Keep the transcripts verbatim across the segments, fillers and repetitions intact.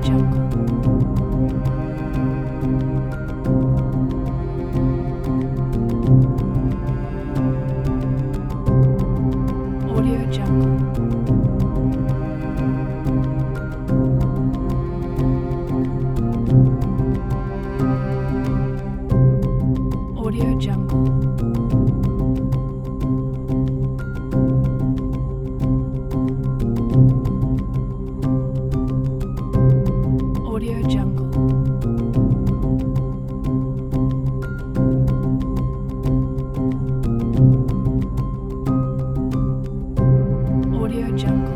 Jungle. Audio Jungle. Audio Jungle. Audio Jungle. Audio Jungle.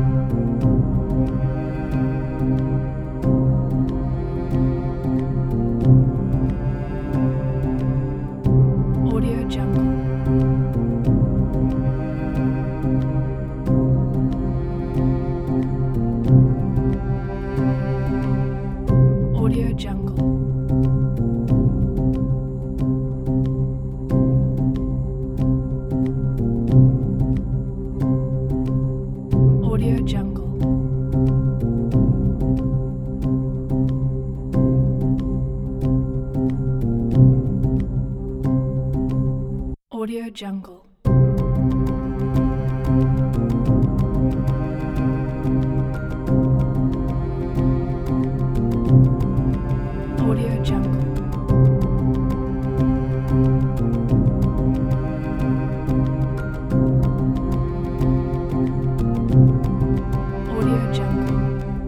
Audio Jungle. Audio Jungle. Audio Jungle. Audio Jungle. Audio Jungle. Audio Jungle.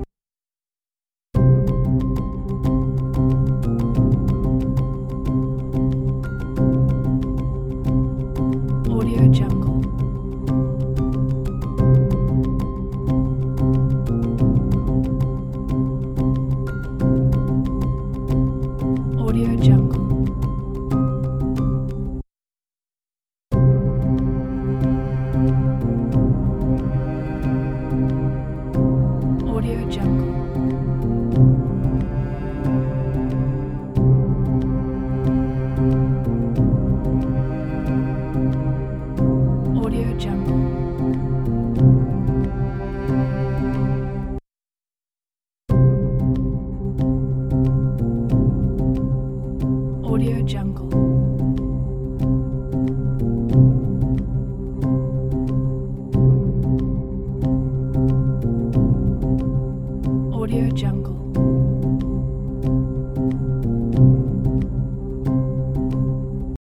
Audio Jungle. Audio Jungle. Audio Jungle. Audio Jungle.